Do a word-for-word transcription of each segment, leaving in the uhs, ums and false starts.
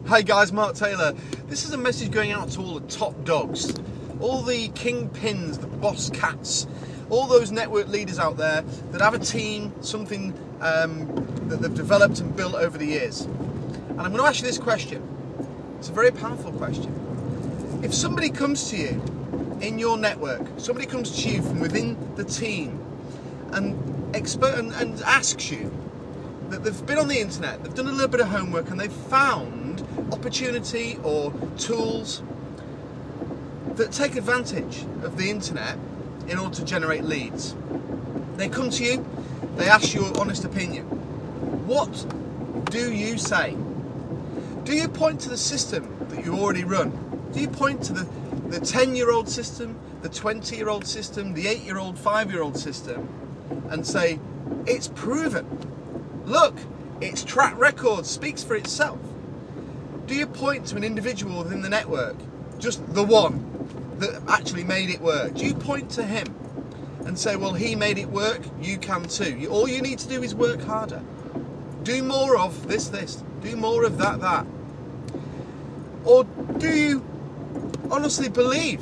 Hi guys, Mark Taylor. This is a message going out to all the top dogs, all the kingpins, the boss cats, all those network leaders out there that have a team, something um, that they've developed and built over the years. And I'm going to ask you this question. It's a very powerful question. If somebody comes to you in your network, somebody comes to you from within the team and, expert, and, and asks you that they've been on the internet, they've done a little bit of homework and they've found opportunity or tools that take advantage of the internet in order to generate leads. They come to you, they ask you your honest opinion. What do you say? Do you point to the system that you already run? Do you point to the, the ten-year-old system, the twenty-year-old system, the eight-year-old, five-year-old system and say, it's proven? Look, its track record speaks for itself. Do you point to an individual within the network, just the one that actually made it work? Do you point to him and say, well, he made it work, you can too? You, all you need to do is work harder. Do more of this, this. Do more of that, that. Or do you honestly believe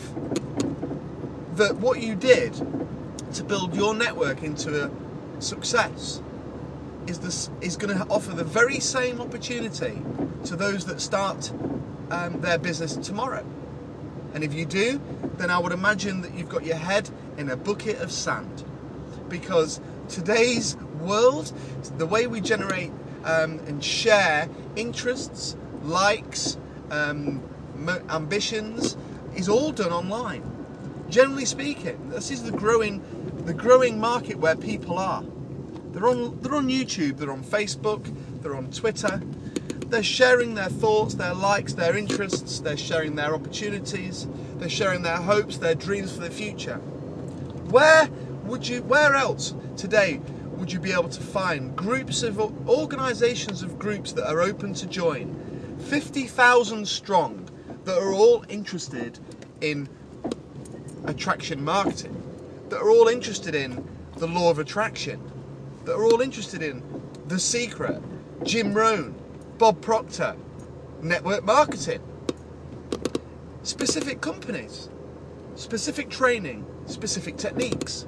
that what you did to build your network into a success is this is going to offer the very same opportunity to those that start um, their business tomorrow? And if you do, then I would imagine that you've got your head in a bucket of sand, because today's world, the way we generate um, and share interests, likes, um, mo- ambitions, is all done online. Generally speaking, this is the growing, the growing market where people are. They're on, they're on YouTube, they're on Facebook, they're on Twitter. They're sharing their thoughts, their likes, their interests. They're sharing their opportunities. They're sharing their hopes, their dreams for the future. Where would you, where else today would you be able to find groups of organisations of groups that are open to join, fifty thousand strong, that are all interested in attraction marketing, that are all interested in the law of attraction, that are all interested in The Secret, Jim Rohn, Bob Proctor, network marketing, specific companies, specific training, specific techniques.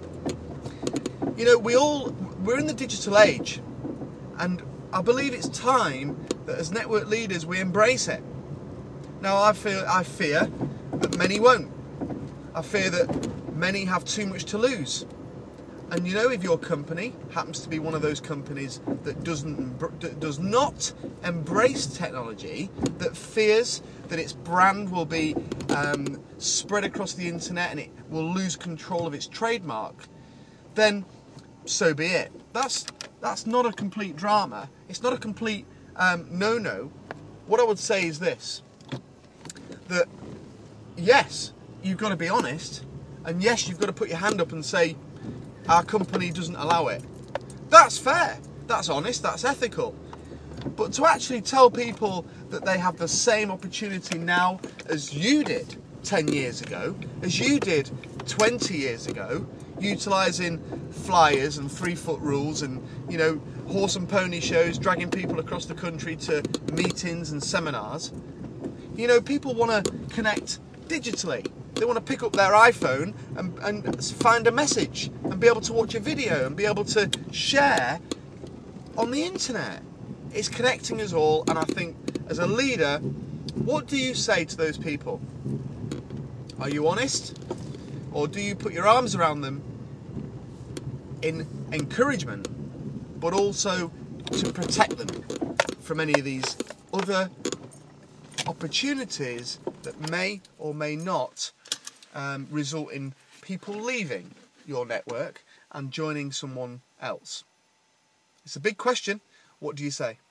You know, we all, we're in the digital age, and I believe it's time that as network leaders we embrace it. Now I feel, I fear that many won't. I fear that many have too much to lose. And you know, if your company happens to be one of those companies that doesn't, that does not embrace technology, that fears that its brand will be um, spread across the internet and it will lose control of its trademark, then so be it. That's that's not a complete drama. It's not a complete um, no-no. What I would say is this: that yes, you've got to be honest, and yes, you've got to put your hand up and say, our company doesn't allow it. That's fair, that's honest, that's ethical. But to actually tell people that they have the same opportunity now as you did ten years ago, as you did twenty years ago, utilising flyers and three-foot rules and, you know, horse and pony shows, dragging people across the country to meetings and seminars. You know, people want to connect digitally. They want to pick up their iPhone and, and find a message and be able to watch a video and be able to share on the internet. It's connecting us all, and I think as a leader, what do you say to those people? Are you honest? Or do you put your arms around them in encouragement, but also to protect them from any of these other opportunities that may or may not um, result in people leaving your network and joining someone else? It's a big question. What do you say?